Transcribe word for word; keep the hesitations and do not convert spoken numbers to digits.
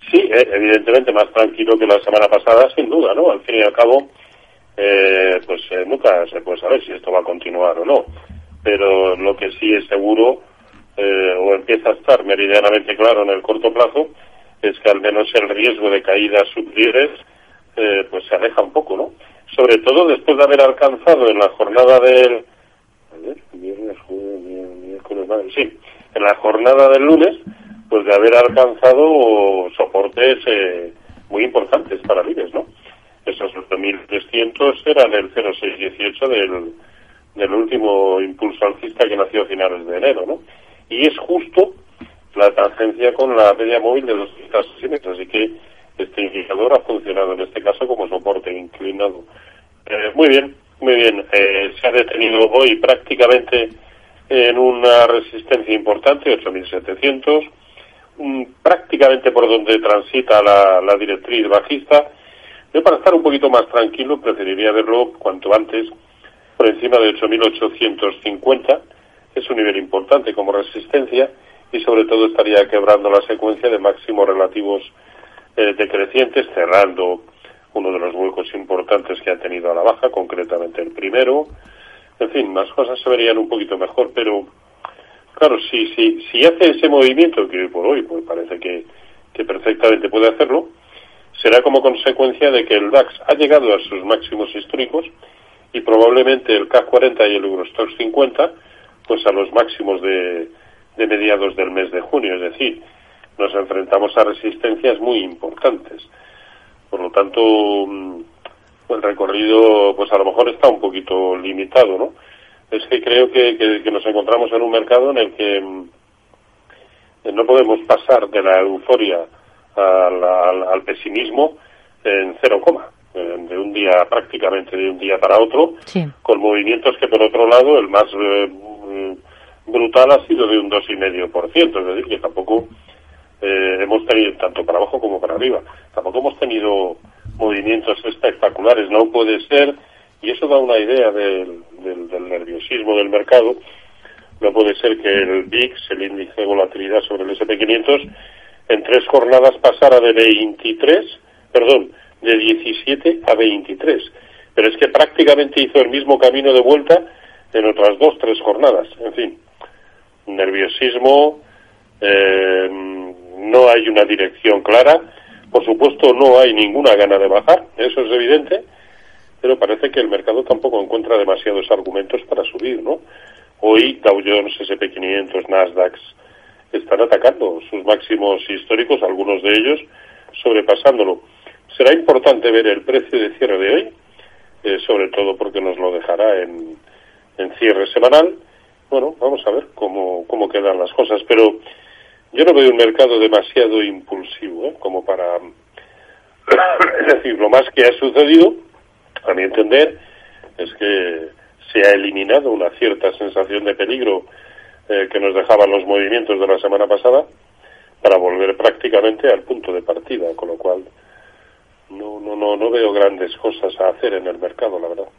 Sí, eh, evidentemente más tranquilo que la semana pasada, sin duda, ¿no? Al fin y al cabo, eh, pues eh, nunca se puede saber si esto va a continuar o no. Pero lo que sí es seguro, eh, o empieza a estar meridianamente claro en el corto plazo, es que al menos el riesgo de caídas sublieres, eh, pues se aleja un poco, ¿no? Sobre todo después de haber alcanzado en la jornada del... A ver, viernes, jueves, miércoles, vale, sí, en la jornada del lunes, pues de haber alcanzado soportes eh, muy importantes para Vives, ¿no? Esos ocho mil trescientos eran el cero seis dieciocho del, del último impulso alcista que nació a finales de enero, ¿no? Y es justo la tangencia con la media móvil de doscientos sesiones, así que este indicador ha funcionado en este caso como soporte inclinado. Eh, muy bien, muy bien. Eh, se ha detenido hoy prácticamente en una resistencia importante, ocho mil setecientos, um, prácticamente por donde transita la, la directriz bajista. Yo, para estar un poquito más tranquilo, preferiría verlo cuanto antes por encima de ocho mil ochocientos cincuenta. Es un nivel importante como resistencia y sobre todo estaría quebrando la secuencia de máximos relativos eh, decrecientes, cerrando uno de los huecos importantes que ha tenido a la baja, concretamente el primero. En fin, las cosas se verían un poquito mejor, pero claro, si si si hace ese movimiento, que hoy por hoy pues parece que, que perfectamente puede hacerlo, será como consecuencia de que el DAX ha llegado a sus máximos históricos y probablemente el C A C cuarenta y el Eurostoxx cincuenta pues a los máximos de, de mediados del mes de junio, es decir, nos enfrentamos a resistencias muy importantes. Por lo tanto, el recorrido pues a lo mejor está un poquito limitado, ¿no? Es que creo que, que, que nos encontramos en un mercado en el que no podemos pasar de la euforia al, al, al pesimismo en cero coma, de un día, prácticamente de un día para otro, sí, con movimientos que por otro lado el más eh, brutal ha sido de un dos coma cinco por ciento, es decir, que tampoco eh, hemos tenido, tanto para abajo como para arriba, tampoco hemos tenido movimientos espectaculares, no puede ser, y eso da una idea del, del, del nerviosismo del mercado. No puede ser que el V I X, el índice de volatilidad sobre el ese and pe quinientos, en tres jornadas pasara de veintitrés, perdón, de diecisiete a veintitrés. Pero es que prácticamente hizo el mismo camino de vuelta en otras dos, tres jornadas. En fin, nerviosismo, eh, no hay una dirección clara. Por supuesto, no hay ninguna gana de bajar, eso es evidente, pero parece que el mercado tampoco encuentra demasiados argumentos para subir, ¿no? Hoy Dow Jones, ese and pe quinientos, Nasdaq están atacando sus máximos históricos, algunos de ellos sobrepasándolo. Será importante ver el precio de cierre de hoy, eh, sobre todo porque nos lo dejará en, en cierre semanal. Bueno, vamos a ver cómo, cómo quedan las cosas, pero yo no veo un mercado demasiado impulsivo, ¿eh? Como para... es decir, lo más que ha sucedido, a mi entender, es que se ha eliminado una cierta sensación de peligro eh, que nos dejaban los movimientos de la semana pasada para volver prácticamente al punto de partida, con lo cual no no no no veo grandes cosas a hacer en el mercado, la verdad.